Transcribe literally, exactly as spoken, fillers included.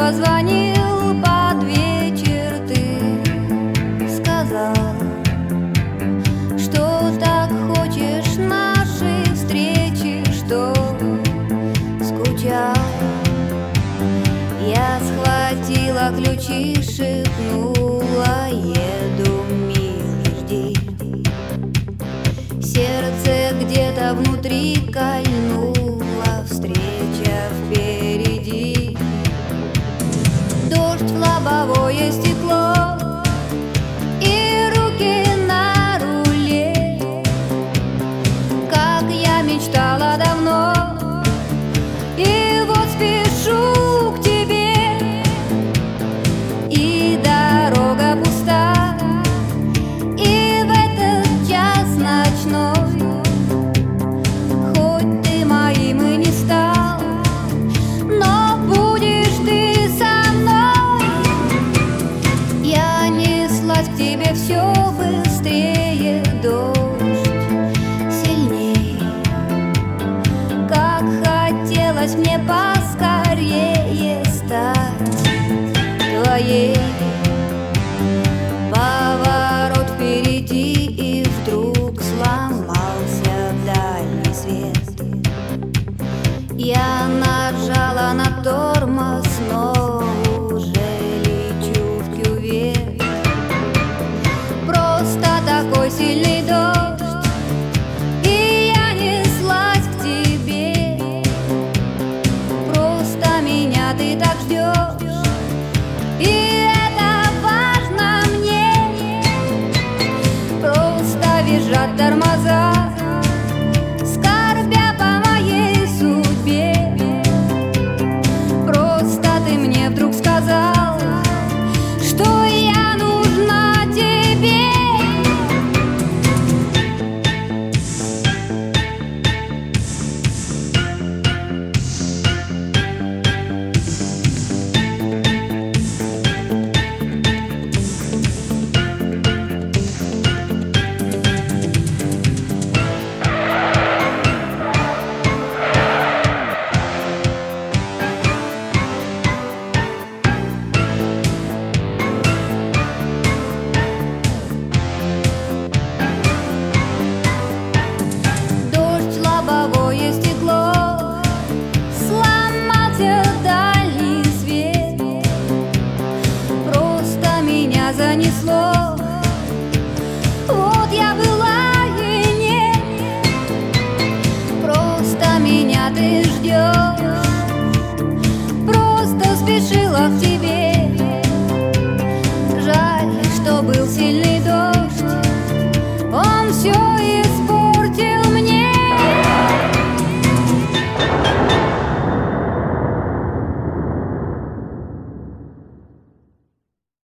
позвонил под вечер, ты сказал, что так хочешь нашей встречи, что скучал. Я схватила ключи, шепнула: еду, милый, жди. Сердце где-то внутри кольнуло, встреча впереди. Дождь в лобовое стекло и руки на руле, как я мечтала давно. И вот спешу к тебе, и дорога пуста, и в этот час ночной хоть ты моим и не стал, но будешь ты со мной. Я неслась к тебе все быстрее, дождь сильней, как хотелось мне поскорее стать твоей. Поворот впереди, и вдруг сломался дальний свет. Я нажала на тормоз, но уже лечу в кювет. Просто такой сильный дождь, и я неслась к тебе. Просто меня ты так ждешь, и это важно мне. Просто визжат тормоза, скорбя по моей судьбе. Просто ты мне вдруг сказал, что я нужна тебе. Дождь, лобовое стекло, сломался дальний свет. Просто меня занесло. Вот я была и нет. Просто меня ты ждешь.